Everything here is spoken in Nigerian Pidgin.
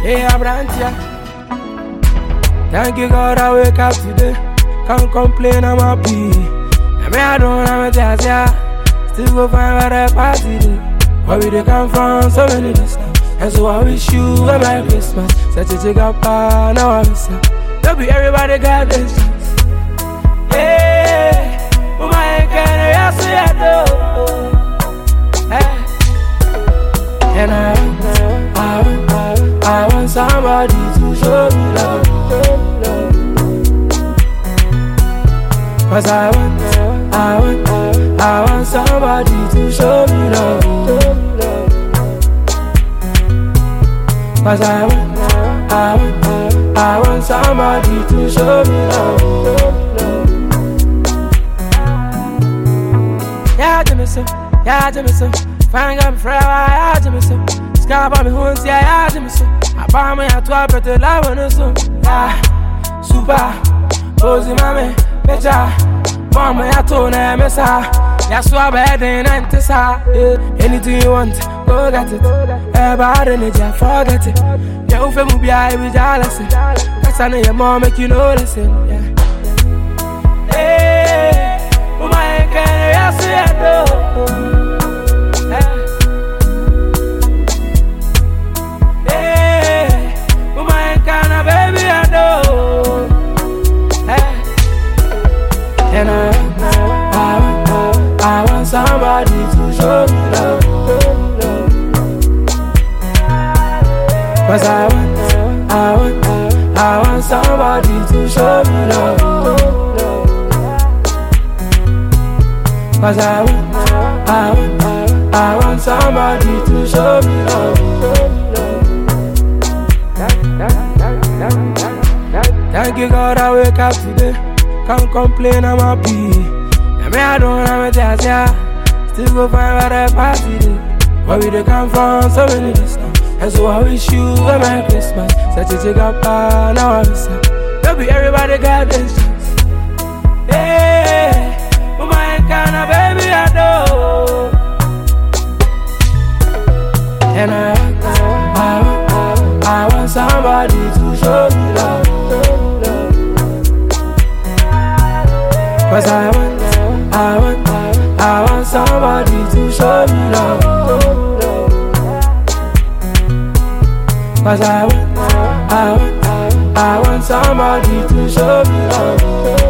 Hey, Abrantia. Thank you, God, I wake up today. Can't complain, I'm happy. I mean, I don't have a jazz, yeah. Still go find where the party do. Where we they come from, so many distance. And so I wish you a Merry Christmas. Such a jig up, now I miss you. Don't be everybody got this chance. Yeah, oh my God, I see I do. And I want somebody to show me love. Cause I want somebody to show me love. Cause I want somebody to show me love. Yeah, Jimmy so, yeah, Jimmy so. Fang up forever, yeah, Jimmy so. Scarab on me horns, yeah, Jimmy so. I buy me a 12 but the love on the sun. Yeah, super, posing mommy, better. Mama, I told her, Miss her. That's why bad and anti-sa. Anything you want, go get it. Everybody need you, forget it. Your family be I be jealous. That's why your mom make you know listen. Hey, oh my God, I see I do. Hey, oh my God, baby, I know. And I want somebody to show me love. Cause I want somebody to show me love. Cause I want somebody to show me love. Thank you, God, I wake up today. Can't complain, I'm happy. I mean, I don't have a jazz, yeah. Still go find where the party do. Where we they come from, so many distance. And so I wish you a Merry Christmas. Such a jig up, now I miss you. Don't be everybody got this chance. Hey, oh my God, baby, I know. And I want somebody to show me love. Cause I want somebody to show me love. Cause I want somebody to show me love.